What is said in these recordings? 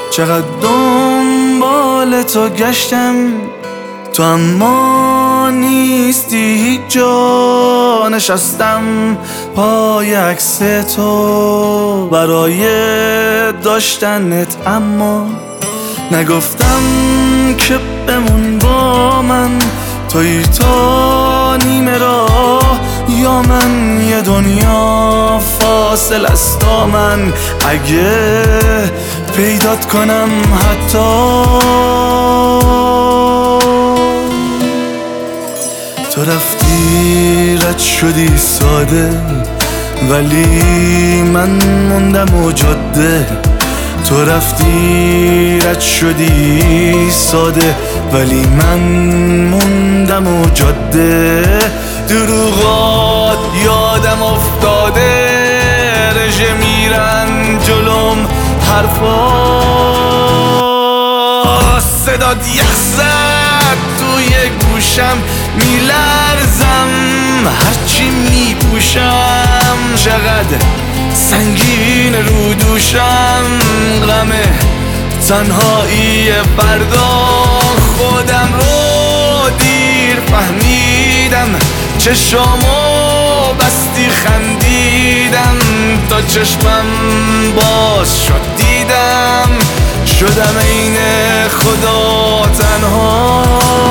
چقدر دنبال تو گشتم، تو اما نیستی هیچ جا. نشستم پای عکس تو برای داشتنت، اما نگفتم که بمون با من. توی تا نیمه راه یا من، یه دنیا فاصل است تا من. اگه پیدات کنم حتی، تو رفتی رد شدی ساده، ولی من موندم و جاده. تو رفتی رد شدی ساده، ولی من موندم و جاده. دروغات یادم افتاده، رژه میرن جلوم حرفا. صدات یخ زد توی گوشم، میلرزم هرچی میپوشم. چقدر سنگین رو دوشم غم تنهایی فردا. خودم رو دیر فهمیدم، چشامو بستی خندیدم. تا چشمم باز شد دیدم، شدم عین خدا تنها.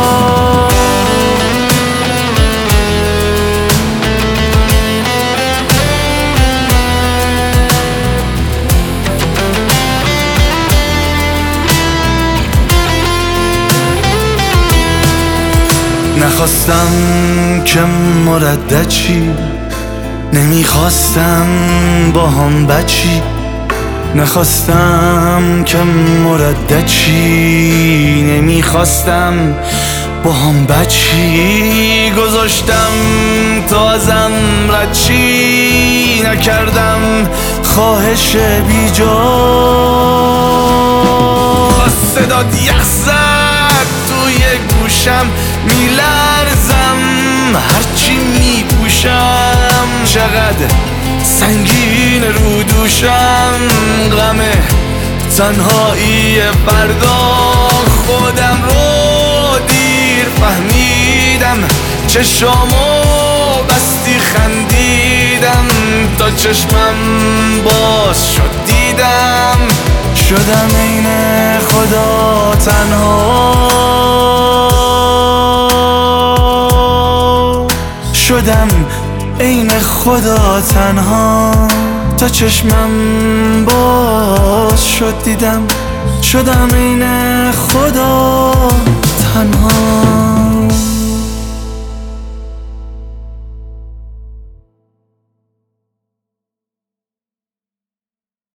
نخواستم که مردد چی، نمیخواستم با هم بچی. نخواستم که مردد چی، نمیخواستم با هم بچی. گذاشتم تا ازم رد چی، نکردم خواهش بی جا. صدات یخ زد توی گوشم، میلرزم هرچی میپوشم. چقدر سنگین رو دوشم غم تنهایی فردا. خودم رو دیر فهمیدم، چشامو بستی خندیدم. تا چشمم باز شد دیدم، شدم عین خدا تنها. شدم عین خدا تنها. تا چشمم باز شد دیدم، شدم عین خدا تنها.